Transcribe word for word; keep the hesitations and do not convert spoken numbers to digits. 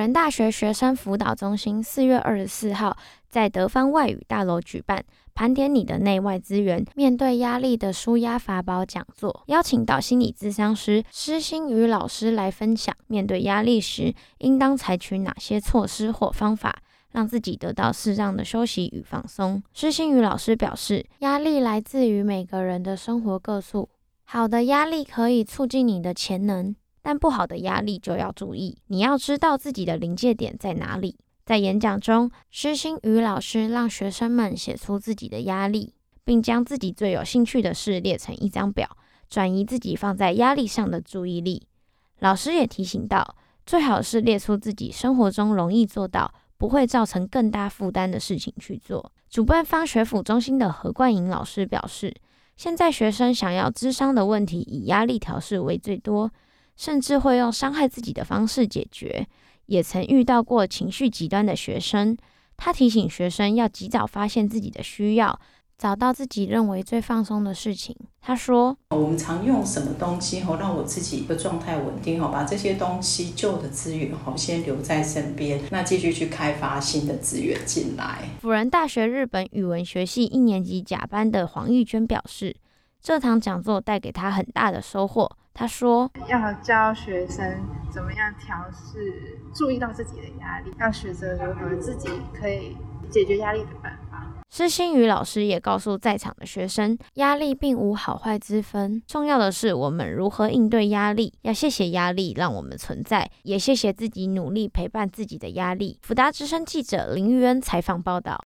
仁大学学生辅导中心四月二十四号在德方外语大楼举办盘点你的内外资源，面对压力的抒压法宝讲座，邀请到心理咨商师施欣瑜老师来分享，面对压力时应当采取哪些措施或方法，让自己得到适当的休息与放松。施欣瑜老师表示，压力来自于每个人的生活个数，好的压力可以促进你的潜能，但不好的压力就要注意，你要知道自己的临界点在哪里。在演讲中，施欣瑜老师让学生们写出自己的压力，并将自己最有兴趣的事列成一张表，转移自己放在压力上的注意力。老师也提醒到，最好是列出自己生活中容易做到，不会造成更大负担的事情去做。主办方学辅中心的何冠莹老师表示，现在学生想要諮商的问题以压力调适为最多，甚至会用伤害自己的方式解决，也曾遇到过情绪极端的学生。他提醒学生要及早发现自己的需要，找到自己认为最放松的事情。他说， 我们常用什么东西让我自己的状态稳定，把这些东西旧的资源先留在身边，那继续去开发新的资源进来。 辅仁大学日本语文学系一年级甲班的黄玉娟表示，这堂讲座带给他很大的收获。他说， 要教学生怎么样调适，注意到自己的压力，要学着如何自己可以解决压力的办法。 施欣瑜老师也告诉在场的学生，压力并无好坏之分，重要的是我们如何应对压力，要谢谢压力让我们存在，也谢谢自己努力陪伴自己的压力。辅大之声记者林玉恩采访报道。